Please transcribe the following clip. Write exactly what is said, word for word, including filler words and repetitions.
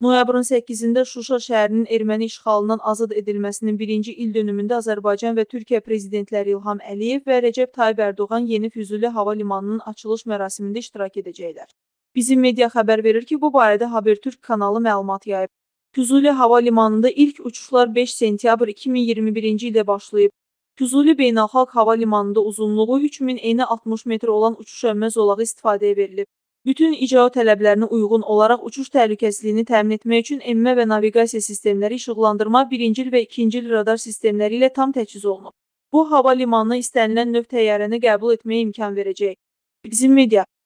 Noyabrın səkkizində Şuşa şəhərinin erməni işğalından azad edilməsinin birinci ildönümündə Azərbaycan və Türkiyə prezidentləri İlham Əliyev və Rəcəb Tayyib Ərdoğan Yeni Füzuli Hava Limanının açılış mərasimində iştirak edəcəklər. Bizim media xəbər verir ki, bu barədə Habertürk kanalı məlumat yayıb. Füzuli Hava Limanında ilk uçuşlar beş sentyabr iki min iyirmi birinci ildə başlayıb. Füzuli Beynəlxalq Hava Limanında uzunluğu üç min eni altmış metr olan uçuş önmə zolağı istifadəyə verilib. Bütün icra tələblərinə uyğun olaraq uçuş təhlükəsizliyini təmin etmək üçün emmə və naviqasiya sistemləri, işıqlandırma, birincil və ikincil radar sistemləri ilə tam təchiz olunub. Bu, hava limanına istənilən növ təyyarəni qəbul etməyə imkan verəcək. Bizim media